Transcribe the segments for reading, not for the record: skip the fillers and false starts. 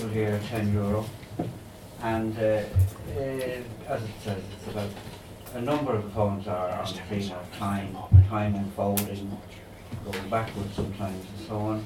petrol here at €10. And as it says, it's about a number of the poems are on the theme of time unfolding, going backwards sometimes and so on.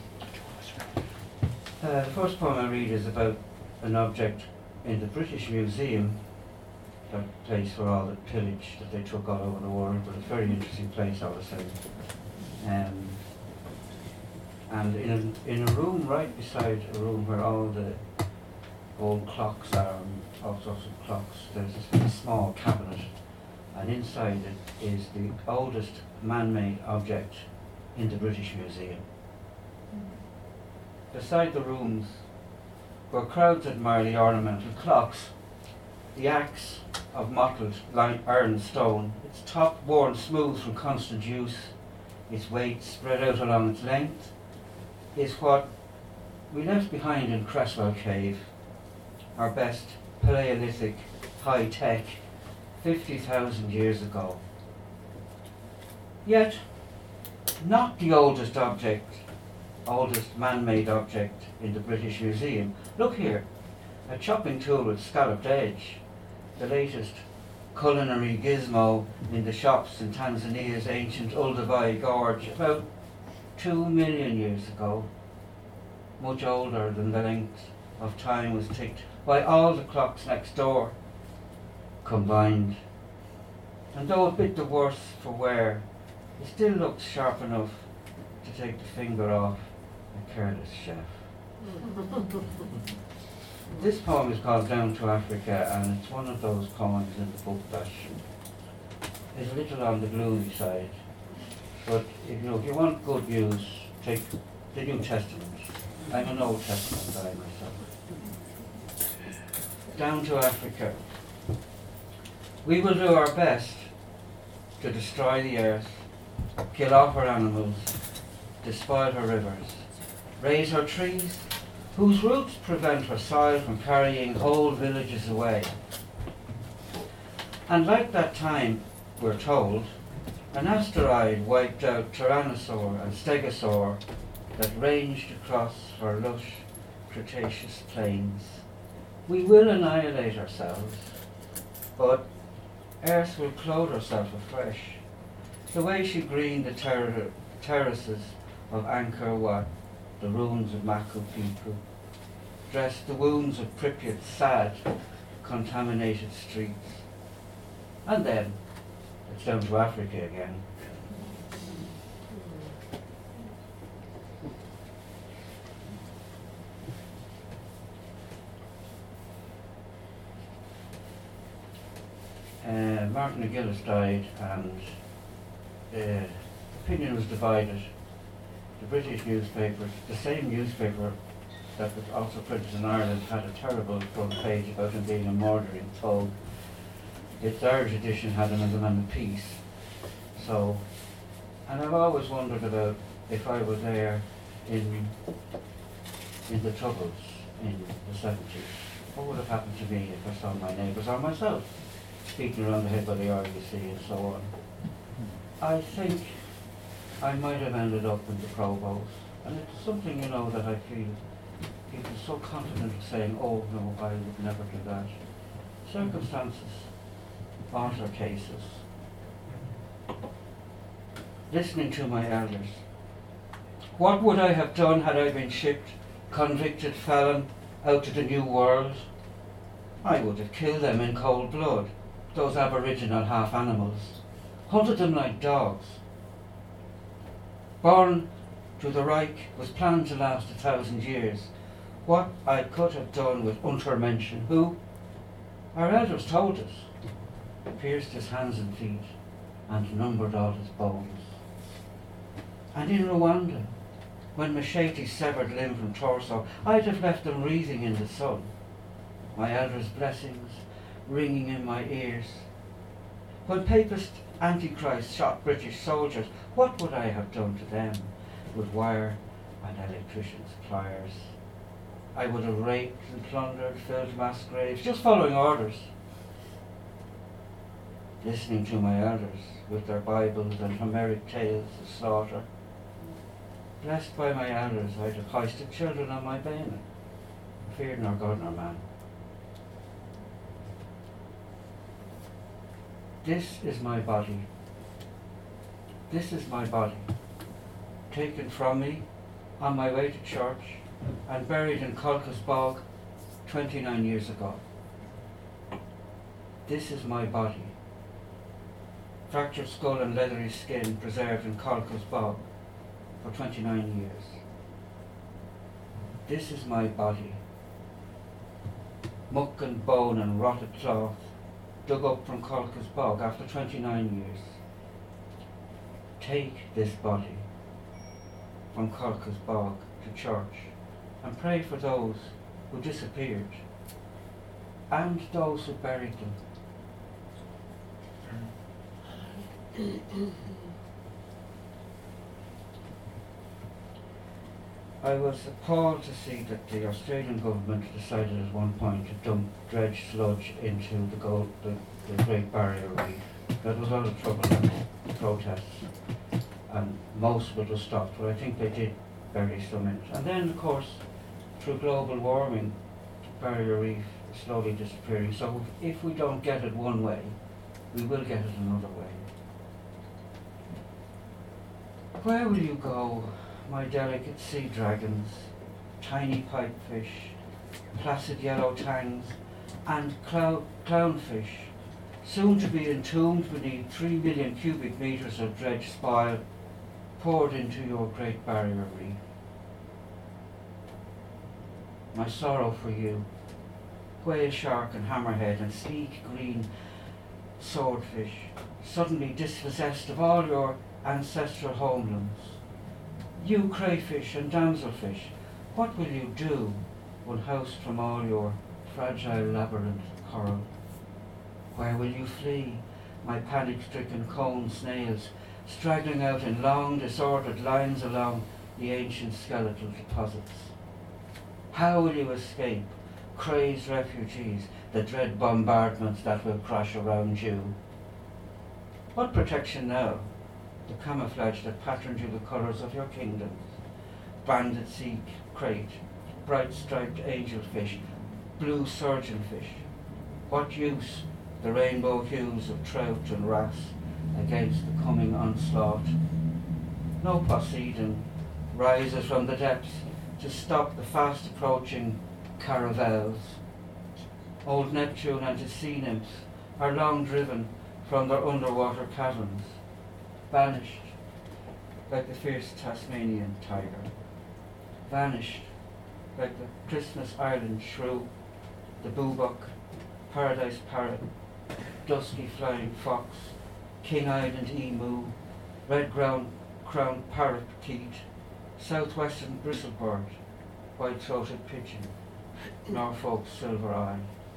The first poem I read is about an object in the British Museum, that place for all the pillage that they took all over the world, but it's a very interesting place all the same. And in a room right beside a room where all the old clocks are, and all sorts of clocks, there's this very small cabinet, and inside it is the oldest man-made object in the British Museum. Beside the rooms where crowds admire the ornamental clocks, the axe of mottled iron stone, its top worn smooth from constant use, its weight spread out along its length, is what we left behind in Cresswell Cave, our best Paleolithic high-tech 50,000 years ago. Yet, not the oldest man-made object in the British Museum. Look here, a chopping tool with scalloped edge, the latest culinary gizmo in the shops in Tanzania's ancient Olduvai Gorge, about 2 million years ago, much older than the length of time was ticked by all the clocks next door combined. And though a bit the worse for wear, it still looks sharp enough to take the finger off a careless chef. This poem is called Down to Africa, and it's one of those poems in the book that is a little on the gloomy side. But if you want good news, take the New Testament. I'm an Old Testament guy myself. Down to Africa. We will do our best to destroy the earth, kill off her animals, despoil her rivers, raise her trees, whose roots prevent her soil from carrying whole villages away. And like that time, we're told, an asteroid wiped out Tyrannosaur and Stegosaur that ranged across her lush Cretaceous plains. We will annihilate ourselves, but Earth will clothe herself afresh, the way she greened the terraces of Angkor Wat, the ruins of Machu Picchu, dressed the wounds of Pripyat's sad, contaminated streets. And then, it's down to Africa again. Martin McGillis died, and opinion was divided. The British newspapers, the same newspaper that was also printed in Ireland, had a terrible front page about him being a murdering thug. Its Irish edition had him as a man of peace. So, and I've always wondered about if I were there in the Troubles in the 70s, what would have happened to me if I saw my neighbours or myself beaten around the head by the RUC and so on. I think I might have ended up in the Provost, and it's something, that I feel people are so confident of saying, oh no, I would never do that. Circumstances alter cases. Listening to my elders. What would I have done had I been shipped, convicted felon, out to the New World? I would have killed them in cold blood, those aboriginal half-animals, hunted them like dogs. Born to the Reich was planned to last 1,000 years. What I could have done with Untermenschen, who, our elders told us, pierced his hands and feet and numbered all his bones. And in Rwanda, when Machete severed limb from torso, I'd have left them wreathing in the sun, my elders' blessings ringing in my ears. When Papist Antichrist shot British soldiers, what would I have done to them with wire and electrician's pliers? I would have raped and plundered, filled mass graves, just following orders. Listening to my elders with their Bibles and Homeric tales of slaughter. Blessed by my elders, I'd have hoisted children on my bayonet. feared nor God nor man. This is my body. This is my body, taken from me on my way to church and buried in Colchos Bog 29 years ago. This is my body, fractured skull and leathery skin preserved in Colchos Bog for 29 years. This is my body, muck and bone and rotted cloth, dug up from Colchos Bog after 29 years. Take this body from Colchos Bog to church and pray for those who disappeared and those who buried them. I was appalled to see that the Australian government decided at one point to dump dredge sludge into the Great Barrier Reef. There was a lot of trouble and protests, and most of it was stopped, but I think they did bury some in it. And then, of course, through global warming, the Barrier Reef is slowly disappearing. So if we don't get it one way, we will get it another way. Where will you go, my delicate sea dragons, tiny pipefish, placid yellow tangs, and clownfish, soon to be entombed beneath 3 million cubic metres of dredge spoil poured into your Great Barrier Reef? My sorrow for you, whale shark and hammerhead and sleek green swordfish, suddenly dispossessed of all your ancestral homelands. You crayfish and damselfish, what will you do unhoused from all your fragile labyrinth coral? Where will you flee, my panic-stricken cone snails, straggling out in long disordered lines along the ancient skeletal deposits? How will you escape, crazed refugees, the dread bombardments that will crash around you? What protection now? The camouflage that patterned you the colours of your kingdoms. Banded sea crate, bright striped angelfish, blue surgeonfish. What use the rainbow hues of trout and wrasse against the coming onslaught? No Poseidon rises from the depths to stop the fast approaching caravels. Old Neptune and his sea nymphs are long driven from their underwater caverns, vanished like the fierce Tasmanian tiger, vanished like the Christmas Island shrew, the boobuck, paradise parrot, dusky flying fox, King Island emu, red-crowned parakeet, southwestern bristlebird, white-throated pigeon, Norfolk silver eye.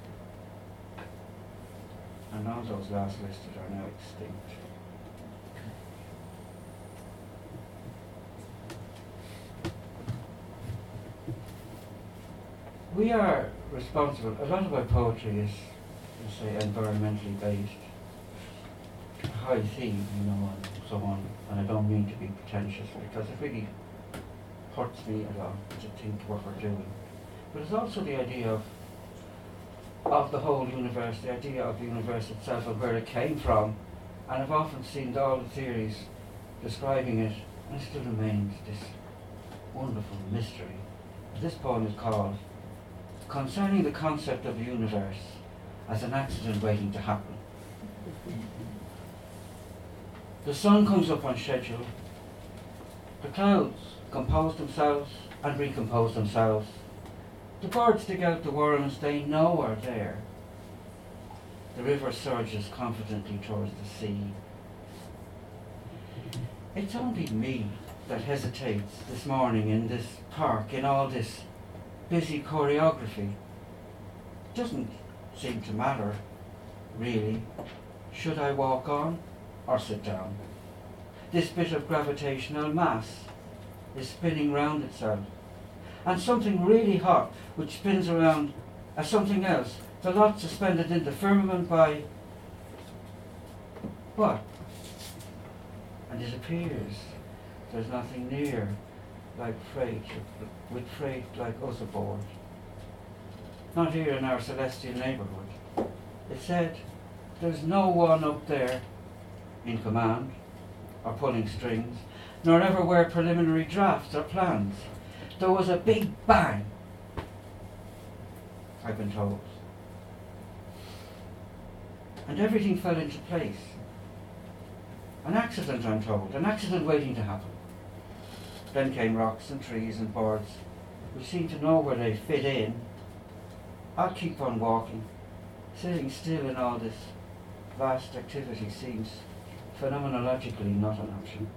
And all those last listed are now extinct. We are responsible. A lot of our poetry is, say, environmentally based, high theme, and so on. And I don't mean to be pretentious, because it really hurts me a lot to think what we're doing. But it's also the idea of the whole universe, the idea of the universe itself and where it came from. And I've often seen all the theories describing it, and it still remains this wonderful mystery. This poem is called Concerning the Concept of the Universe as an Accident Waiting to Happen. The sun comes up on schedule. The clouds compose themselves and recompose themselves. The birds dig out the worms they know are there. The river surges confidently towards the sea. It's only me that hesitates this morning in this park, in all this busy choreography. It doesn't seem to matter, really. Should I walk on or sit down? This bit of gravitational mass is spinning round itself. And something really hot, which spins around as something else, the lot suspended in the firmament by what? And it appears there's nothing near like freight, with freight like us aboard. not here in our celestial neighbourhood. It said, there's no one up there in command or pulling strings, nor ever were preliminary drafts or plans. There was a big bang, I've been told. And everything fell into place. An accident, I'm told, an accident waiting to happen. Then came rocks and trees and birds who seemed to know where they fit in. I'll keep on walking. Sitting still in all this vast activity seems phenomenologically not an option.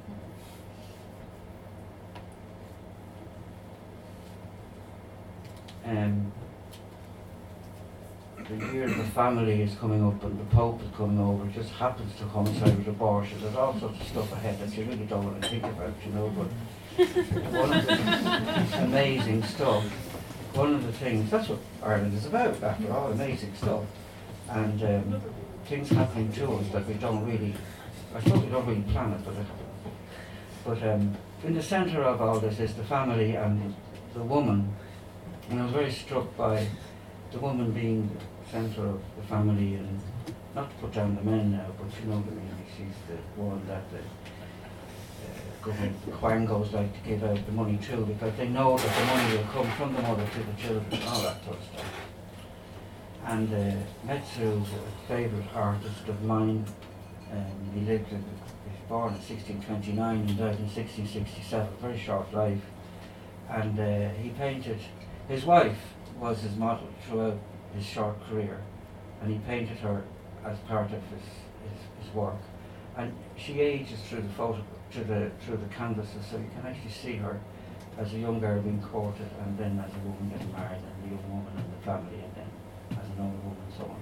The year of the family is coming up and the Pope is coming over. It just happens to coincide with abortion. There's all sorts of stuff ahead that you really don't want to think about, you know, but one of the amazing stuff, one of the things, that's what Ireland is about, after all, amazing stuff. And things happening to us that we don't really, I suppose we don't really plan it, but in the centre of all this is the family and the woman. And I was very struck by the woman being the centre of the family, and not to put down the men now, but you know what I mean, she's the one that the government, the Quangos like to give out the money to, because they know that the money will come from the mother to the children, and all that sort of stuff. And Metsu was a favourite artist of mine. He was born in 1629 and died in 1667, very short life. And he painted, his wife was his model throughout his short career, and he painted her as part of his work. And she ages through the photo, through the canvases, so you can actually see her as a young girl being courted, and then as a woman getting married, and the young woman and the family, and then as an older woman, and so on.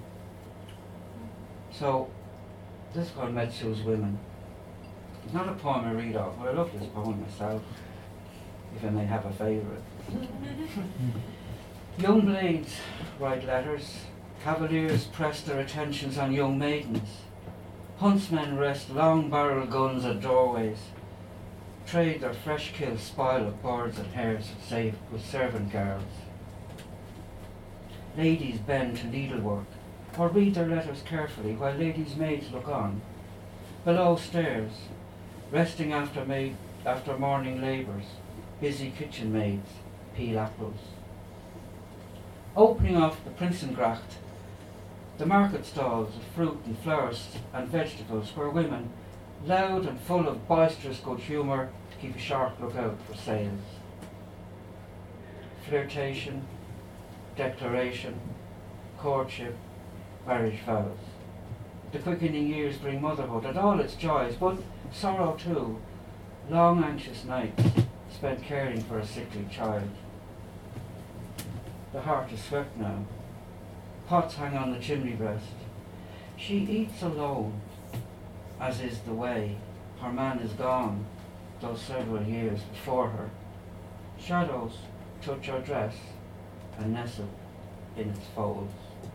So this is called Metsu's Women. It's not a poem I read off, but I love this poem myself, if I may have a favourite. Young blades write letters, cavaliers press their attentions on young maidens, huntsmen rest long-barreled guns at doorways, trade their fresh-killed spoil of birds and hares with servant girls. Ladies bend to needlework, or read their letters carefully while ladies' maids look on. Below stairs, resting after morning labours, busy kitchen maids peel apples. Opening off the Prinsengracht, the market stalls of fruit and flowers and vegetables, where women, loud and full of boisterous good humour, keep a sharp lookout for sales. Flirtation, declaration, courtship, marriage vows. The quickening years bring motherhood and all its joys, but sorrow too, long anxious nights spent caring for a sickly child. The heart is swept now. Pots hang on the chimney breast. She eats alone, as is the way. Her man is gone, though several years before her. Shadows touch her dress and nestle in its folds.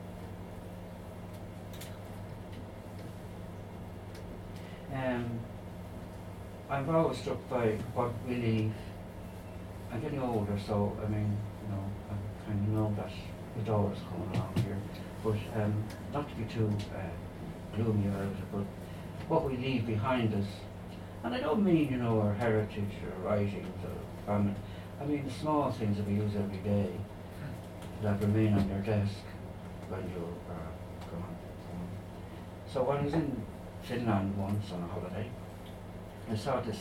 I'm always struck by what we leave. I'm getting older, so I mean, you know, I kind of know that the door is coming along here. But not to be too gloomy about it, but what we leave behind us, and I don't mean, you know, our heritage or writings or family. I mean the small things that we use every day that remain on your desk when you're gone. So when I was in Finland once on a holiday, I saw this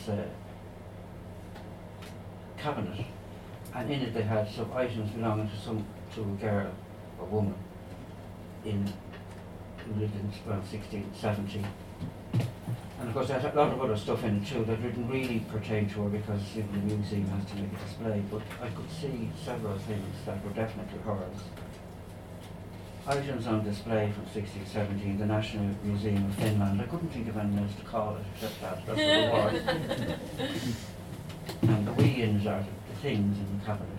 cabinet, and in it they had some items belonging to a girl, a woman, who lived in around 1670. And of course they had a lot of other stuff in it too that didn't really pertain to her, because the museum has to make a display, but I could see several things that were definitely hers. Items on display from 1617, the National Museum of Finland. I couldn't think of anything else to call it except that. That's what it was. And the weans are the things in the cabinet.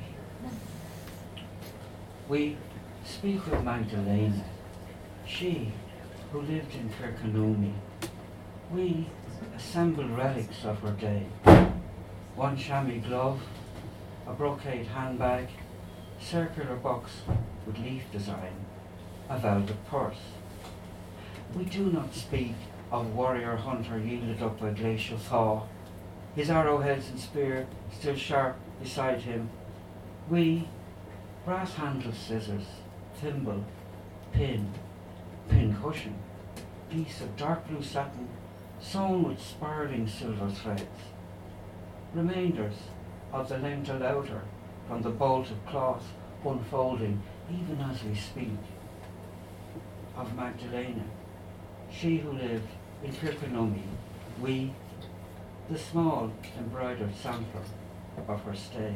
We speak of Magdalena, she who lived in Kirkconnelly. We assemble relics of her day. One chamois glove, a brocade handbag, circular box with leaf design, a velvet purse. We do not speak of warrior hunter yielded up by glacial thaw, his arrowheads and spear still sharp beside him. We, brass-handled scissors, thimble, pin cushion, piece of dark blue satin sewn with sparkling silver threads. Remainders of the lentil outer from the bolt of cloth unfolding even as we speak. Of Magdalena, she who lived in Kirkconnummy, we, the small embroidered sampler of her stay.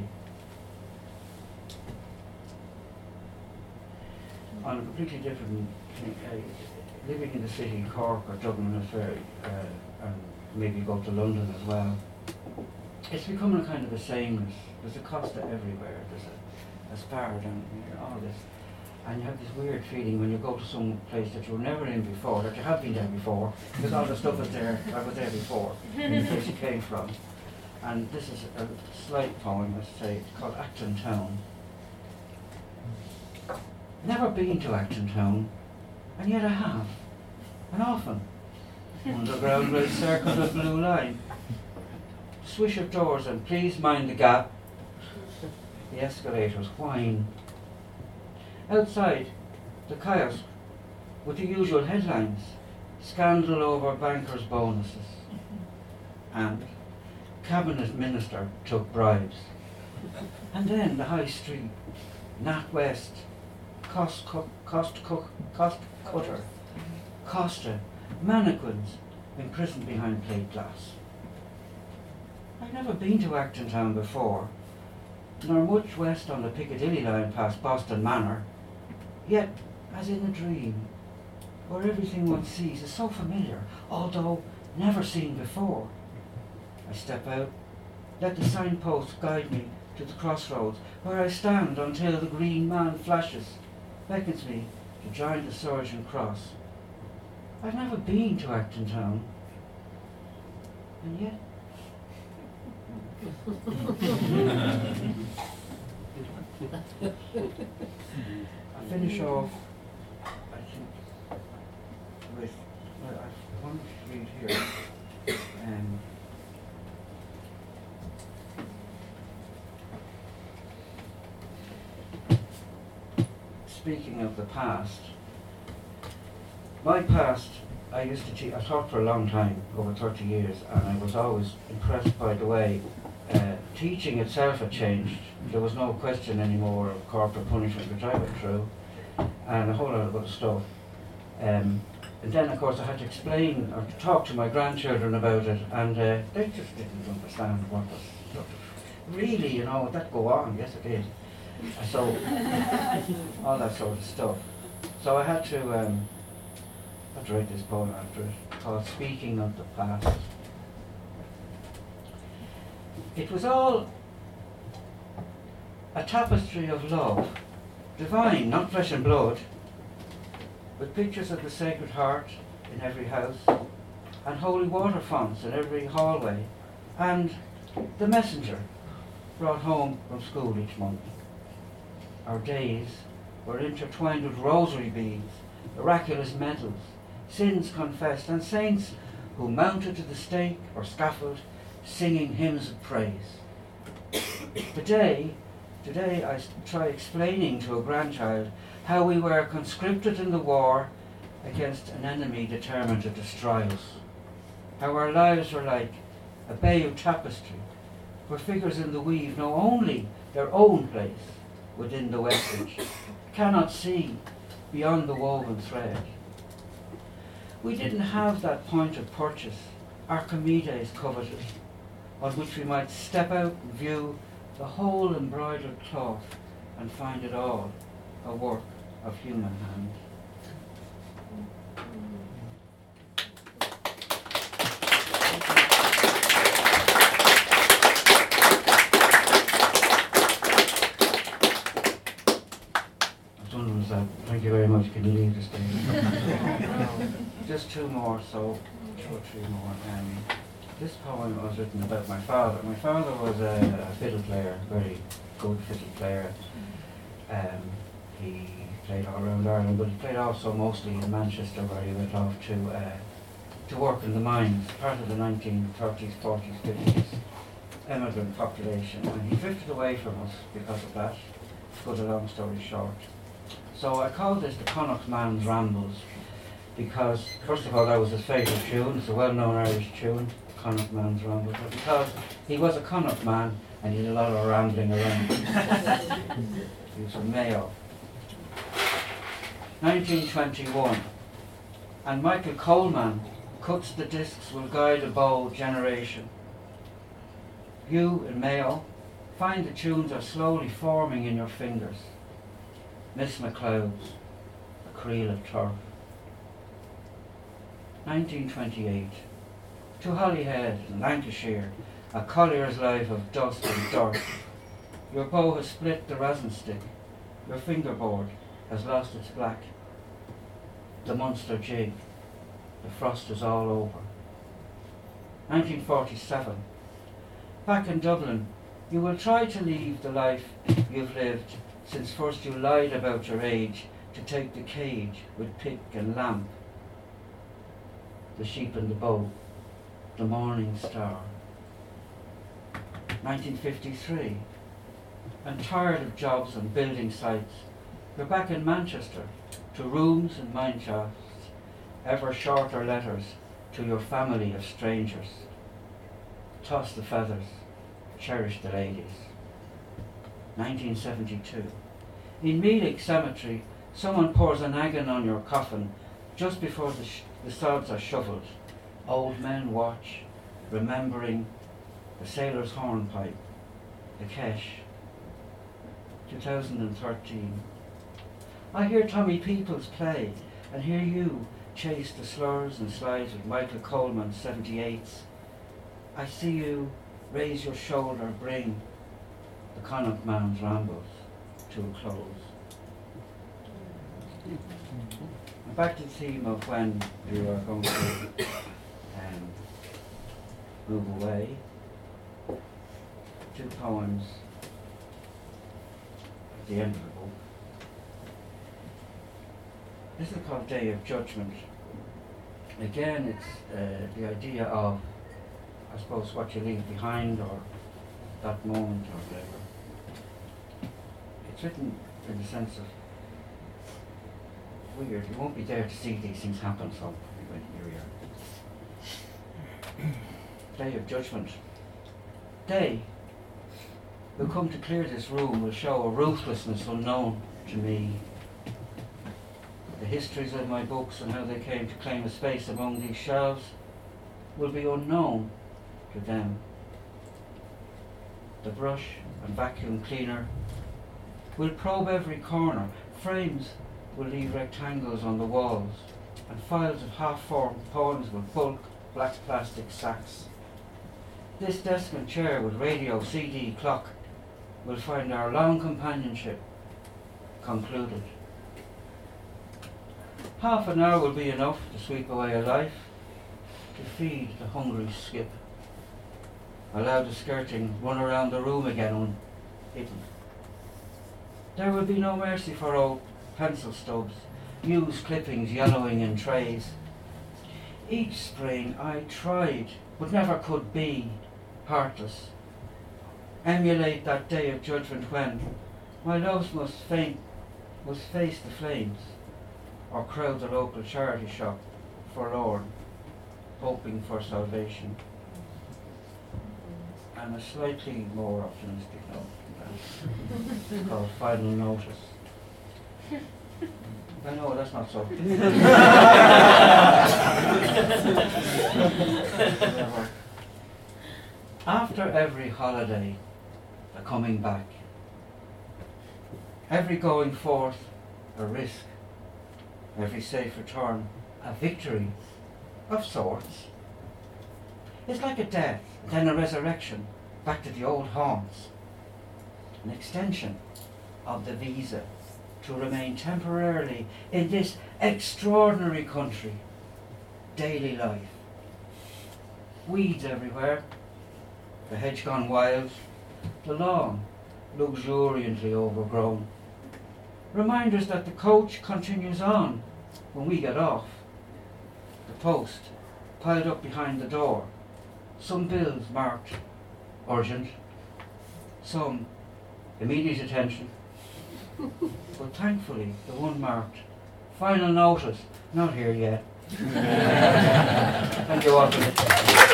On a completely different thing, living in the city, Cork or Dublin or Ferry, and maybe go to London as well, it's becoming a kind of a sameness. There's a Costa everywhere, there's a Spar down here, all this. And you have this weird feeling when you go to some place that you were never in before, that you have been there before, because all the stuff is there, I was there before, in the place you came from. And this is a slight poem, let's say, it's called Acton Town. Never been to Acton Town, and yet I have, and often. Underground rail circle of blue line. Swish of doors and please mind the gap. The escalators whine. Outside, the kiosk with the usual headlines. Scandal over bankers' bonuses. And cabinet minister took bribes. And then the high street, Nat West, cost cutter, Costa, mannequins imprisoned behind plate glass. I've never been to Acton Town before, nor much west on the Piccadilly line past Boston Manor, yet, as in a dream, where everything one sees is so familiar, although never seen before. I step out, let the signpost guide me to the crossroads, where I stand until the green man flashes, beckons me to join the Surgeon Cross. I've never been to Acton Town, and yet I finish off, I think, with, well, I want to read here, speaking of the past, my past, I used to teach, I taught for a long time, over 30 years, and I was always impressed by the way teaching itself had changed. There was no question anymore of corporal punishment, which I went through, and a whole lot of other stuff. And then, of course, I had to explain or to talk to my grandchildren about it, and they just didn't understand what was sort of, really, you know, that go on, yes it did. So, all that sort of stuff. So I had to write this poem after it, called Speaking of the Past. It was all a tapestry of love, divine, not flesh and blood, with pictures of the Sacred Heart in every house, and holy water fonts in every hallway, and the messenger brought home from school each month. Our days were intertwined with rosary beads, miraculous medals, sins confessed, and saints who mounted to the stake or scaffold singing hymns of praise. Today I try explaining to a grandchild how we were conscripted in the war against an enemy determined to destroy us. How our lives were like a bayou tapestry, where figures in the weave know only their own place within the weftage, cannot see beyond the woven thread. We didn't have that point of purchase Archimedes coveted, on which we might step out and view the whole embroidered cloth and find it all a work of human hand. Thank you very much. Can you leave the stage? Just two more, so 2 or 3 more. This poem was written about my father. My father was a fiddle player, very good fiddle player. He played all around Ireland, but he played also mostly in Manchester, where he went off to work in the mines, part of the 1930s, 40s, 50s emigrant population, and he drifted away from us because of that. To cut a long story short. So I called this the Connacht Man's Rambles, because first of all that was his favourite tune. It's a well-known Irish tune, Connacht Man's Rambles, but because he was a Connacht man and he did a lot of rambling around. He was from Mayo. 1921, and Michael Coleman cuts the discs will guide a bold generation. You in Mayo find the tunes are slowly forming in your fingers. Miss MacLeod's A Creel of Turf. 1928, to Holyhead in Lancashire, a collier's life of dust and dirt. Your bow has split the rosin stick, your fingerboard has lost its black. The Munster jig, the frost is all over. 1947, back in Dublin, you will try to leave the life you've lived since first you lied about your age to take the cage with pick and lamp. The sheep and the bow, the morning star. 1953, and tired of jobs and building sites, you're back in Manchester to rooms and mine shafts, ever shorter letters to your family of strangers. Toss the feathers, cherish the ladies. 1972, in Meelick Cemetery, someone pours an agin on your coffin just before the sods are shoveled. Old men watch, remembering the sailor's hornpipe, the Kesh. 2013, I hear Tommy Peoples play and hear you chase the slurs and slides with Michael Coleman's 78s. I see you raise your shoulder, bring the Connacht Man's Rambles to a close. Back to the theme of when you are going to move away. Two poems at the end of the book. This is called Day of Judgment. Again, it's the idea of, I suppose, what you leave behind, or that moment, or whatever. It's written in the sense of weird. You won't be there to see these things happen, so here we are. Day of Judgment. They who come to clear this room will show a ruthlessness unknown to me. The histories of my books and how they came to claim a space among these shelves will be unknown to them. The brush and vacuum cleaner will probe every corner. Frames will leave rectangles on the walls, and files of half-formed poems will bulk black plastic sacks. This desk and chair with radio, CD, clock will find our long companionship concluded. Half an hour will be enough to sweep away a life, to feed the hungry skip. Allow the skirting run around the room again unhidden. There will be no mercy for old pencil stubs, used clippings yellowing in trays. Each spring I tried, but never could be, heartless. Emulate that day of judgment when my loves must face the flames, or crowd the local charity shop, forlorn, hoping for salvation. And a slightly more optimistic note than that. It's called Final Notice. I know that's not so. After every holiday, a coming back. Every going forth, a risk. Every safe return, a victory of sorts. It's like a death, then a resurrection, back to the old haunts. An extension of the visa to remain temporarily in this extraordinary country. Daily life. Weeds everywhere, the hedge gone wild, the lawn luxuriantly overgrown. Reminders that the coach continues on when we get off. The post piled up behind the door. Some bills marked urgent, some immediate attention, but thankfully the one marked final notice, not here yet. Thank you all for listening.